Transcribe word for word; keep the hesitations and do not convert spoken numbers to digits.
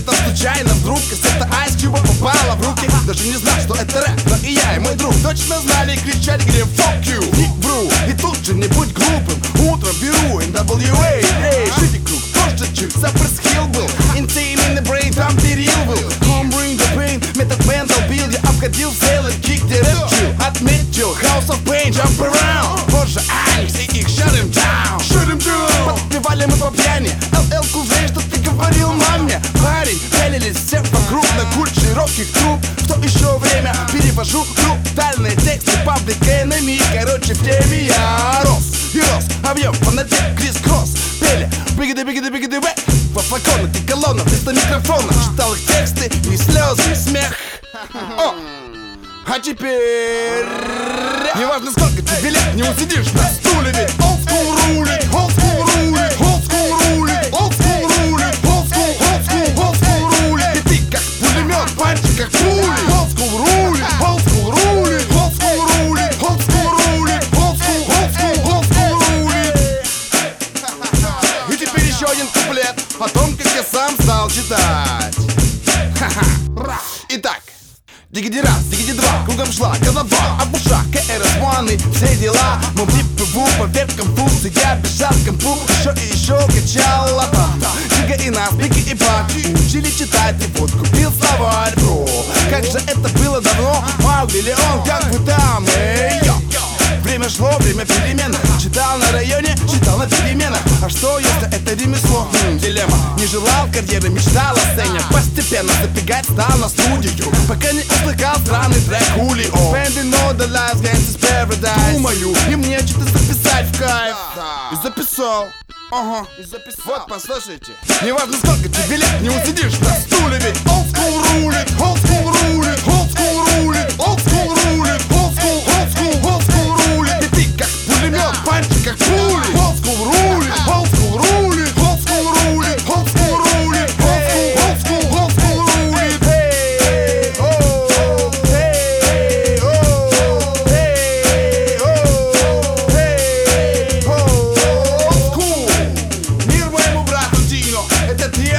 это случайно вдруг кассета Ice Cube попала в руки. Даже не знал, что это рэп, но и я, и мой друг точно знали и кричали, где fuck you, не вру. И тут же не будь глупым, утром беру эн дабл ю эй, эй, жить круг, позже чуть Cypress Hill был, Insane in the Brain, там перил был. Home bring the pain, метод Mental Build, я обходил Sailor Kick, где рэп чил, отметил House of Pain, Jump Around. Позже Аникс и их Shut him down, Shut him down. Подпевали мы по пьяни, эл эл Cool J, что ты говорил маме? Парень, пялились все вокруг на культ широких труб. В то еще время перевожу брутальные тексты Public Enemy. Короче, в теме я рос и рос, объем, фанатик, Крис Кросс. Пели бигиды, бигиды, бигиды, бэк во флаконах и колоннах вместо микрофона. Читал их тексты, и слезы, и смех. О! А теперь... Неважно сколько тебе лет, не усидишь на стуле, ведь old school рулит, old school рулит, old school рулит, old school рулит, old school, old school, old school рулит. И ты как пулемет, пальчик как пули. Old school рулит, old school рулит, old school рулит, old school рулит, old school, old school, old school рулит. И теперь еще один куплет о том, как я сам стал читать. Ха-ха. Итак. Дигиди раз, дигиди два, кругом шла голова, а в ушах ка эр эс один и все дела. Мы в ПВУ по веткам пусты, я бежал к компу, еще и еще качал лопата. Дига и нас, Бигги и Паки учили читать, и вот купил словарь, бро. Как же это было давно, Маугли ли он, как вы там, эй, йо. Время шло, время перемен. Читал на районе, читал на переменах. А что, если это ремесло? Хм, дилемма. Не желал карьеры, мечтал о сцене. Постепенно забегать стал на студию, пока не услыхал странный трек Хулио. Spending all the lives, gangsters paradise. Думаю, и мне что-то записать в кайф. И записал. Ага, и записал. Вот, послушайте. Неважно сколько тебе лет, не усидишь на стуле, ведь old school рулит, old school рулит, old school рулит, old school рулит, old school, old school, old school рулит. И ты как пулемет, пальчик как пули. Old school рулит, old school рулит, old school рулит, old school рулит, old school, old school, old school рулит. Hey, oh, hey, oh, hey, oh, hey, oh, old school. Мир моему брату Дино, этот я.